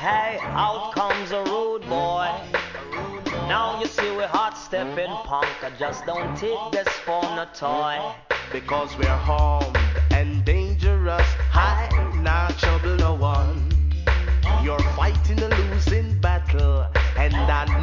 Hey, out comes a rude boy. Now you see we hot stepping punk. I just don't take this for no toy. Because we're armed and dangerous, high, not trouble no one. You're fighting a losing battle, and I